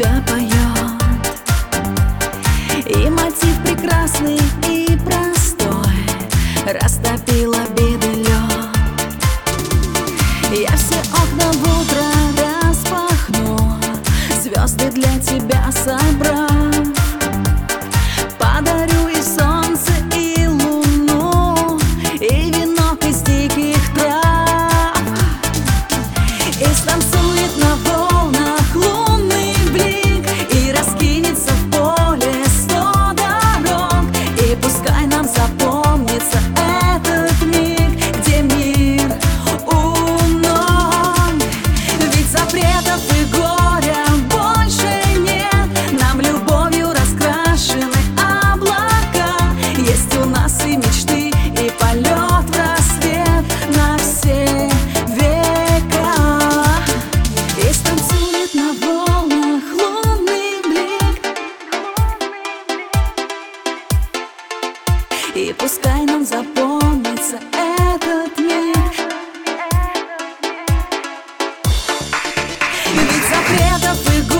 тебя поет. И мотив прекрасный и простой растопил обиды лед. Я все окна в утро распахну, звезды для тебя собрав. Подарю и солнце, и луну, и венок из диких трав. И станцует на волнах лунный блик, и раскинется в поле 100 дорог. И пускай нам запомнится этот миг, где мир у ног. Ведь запретов и горя больше нет, нам любовью раскрашены облака. Есть у нас и мечты, и полет в рассвет на все века. И станцует на волнах лунный блик, и пускай нам запомнится этот миг. Ведь запретов и